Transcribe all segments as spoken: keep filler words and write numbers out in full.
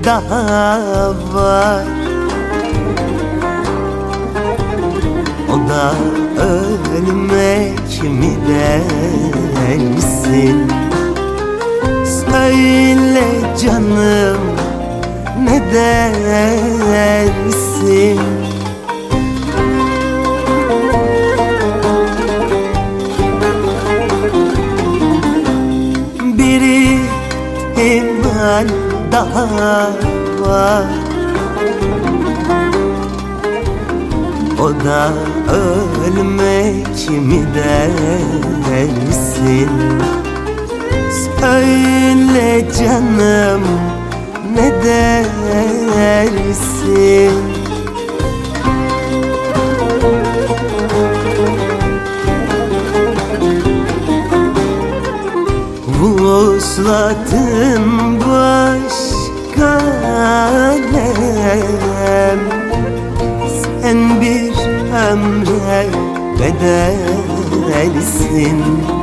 daha var. O da ölmek mi dersin? Söyle canım, ne dersin? Bir ihtimal daha var. O da ölmek mi dersin? Söyle canım, ne dersin? Vuslatın başka alem, sen bir ömre bedelsin.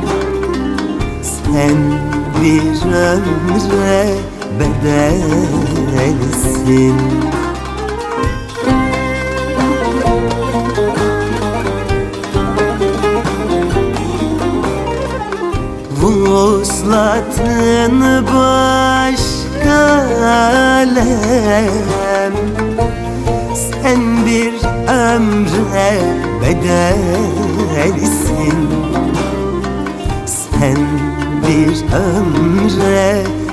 Sen bir ömre bedelsin. Vuslatın başka alem, sen bir ömre bedelsin. Sen bir ömre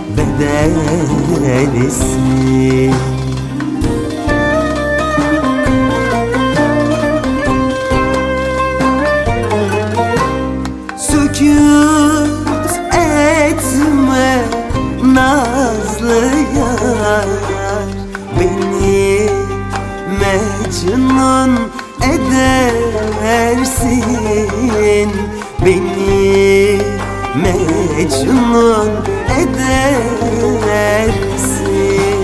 bedelsin. Sükût etme nazlı yar, beni mecnun edersin. Beni mecnun edersin.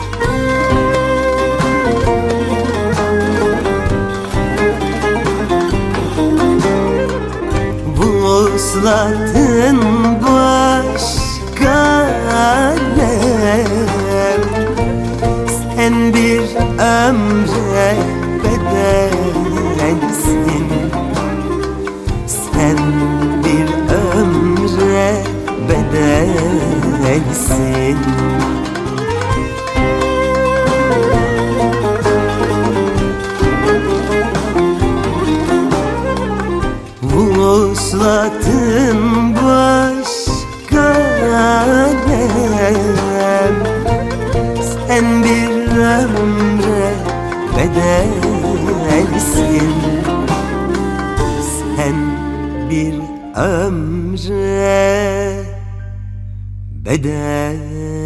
Vuslatın başka alem, sen bir ömre bedelsin. Sen bir ömre bedelsin. Vuslatın başka alem, sen bir ömre bedelsin. Sen bir ömre bedel